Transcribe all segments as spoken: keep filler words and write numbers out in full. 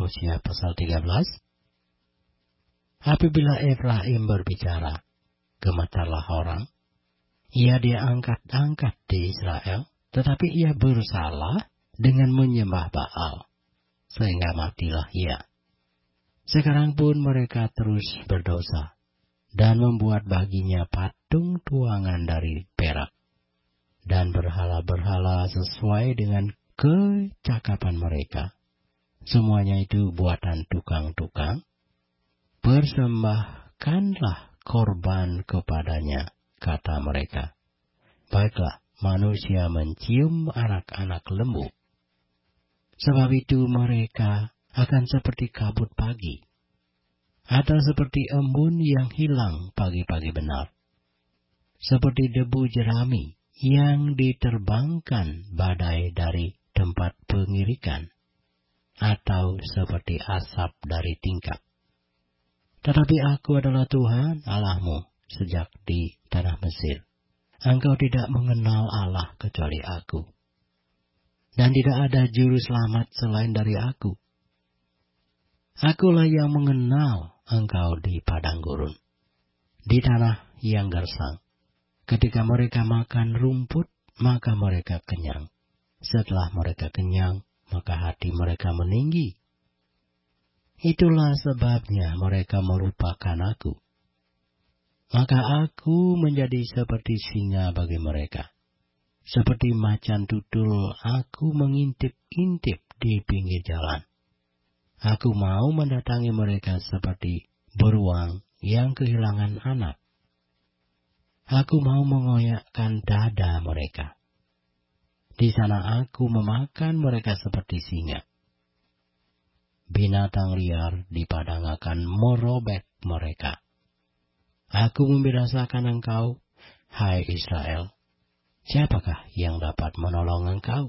Hosea pasal tiga belas. Apabila Efraim berbicara, gemetarlah orang. Ia diangkat-angkat di Israel, tetapi ia bersalah dengan menyembah Baal, sehingga matilah ia. Sekarang pun mereka terus berdosa, dan membuat baginya patung tuangan dari perak, dan berhala-berhala sesuai dengan kecakapan mereka. Semuanya itu buatan tukang-tukang. Persembahkanlah korban kepadanya, kata mereka. Baiklah, manusia mencium anak-anak lembu. Sebab itu mereka akan seperti kabut pagi, atau seperti embun yang hilang pagi-pagi benar. Seperti debu jerami yang diterbangkan badai dari tempat pengirikan, atau seperti asap dari tingkap. Tetapi aku adalah Tuhan Allahmu sejak di tanah Mesir. Engkau tidak mengenal Allah kecuali aku, dan tidak ada juru selamat selain dari aku. Akulah yang mengenal engkau di padang gurun, di tanah yang gersang. Ketika mereka makan rumput, maka mereka kenyang. Setelah mereka kenyang, maka hati mereka meninggi. Itulah sebabnya mereka melupakan aku. Maka aku menjadi seperti singa bagi mereka. Seperti macan tutul, aku mengintip-intip di pinggir jalan. Aku mau mendatangi mereka seperti beruang yang kehilangan anak. Aku mau mengoyakkan dada mereka. Di sana aku memakan mereka seperti singa. Binatang liar di padang akan merobek mereka. Aku membinasakan engkau, hai Israel. Siapakah yang dapat menolong engkau?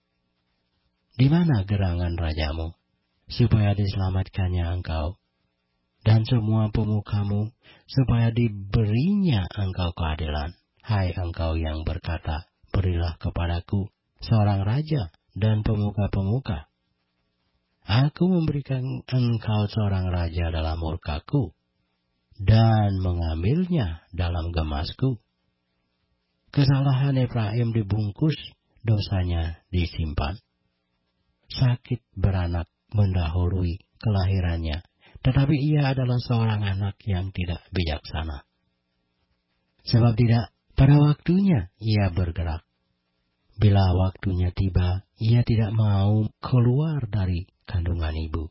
Di mana gerangan rajamu, supaya diselamatkannya engkau, dan semua pemukamu, supaya diberinya engkau keadilan, hai engkau yang berkata, berilah kepadaku seorang raja dan pemuka-pemuka. Aku memberikan engkau seorang raja dalam murkaku, dan mengambilnya dalam gemasku. Kesalahan Efraim dibungkus, dosanya disimpan. Sakit beranak mendahului kelahirannya, tetapi ia adalah seorang anak yang tidak bijaksana. Sebab tidak pada waktunya ia bergerak. Bila waktunya tiba, ia tidak mau keluar dari kandungan ibu.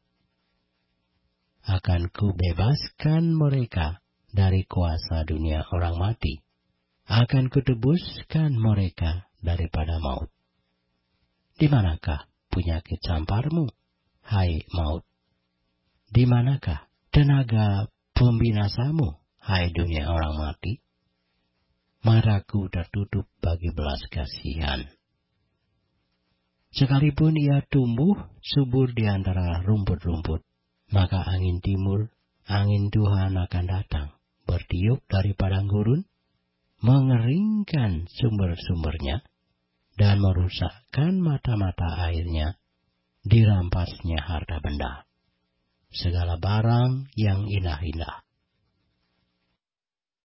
Akan kubebaskan mereka dari kuasa dunia orang mati. Akan kutebuskan mereka daripada maut. Di manakah penyakit camparmu, hai maut? Di manakah tenaga pembinasamu, hai dunia orang mati? Mataku tertutup bagi belas kasihan. Sekalipun ia tumbuh subur di antara rumput-rumput, maka angin timur, angin Tuhan akan datang, bertiup dari padang gurun, mengeringkan sumber-sumbernya, dan merusakkan mata-mata airnya, dirampasnya harta benda, segala barang yang indah-indah.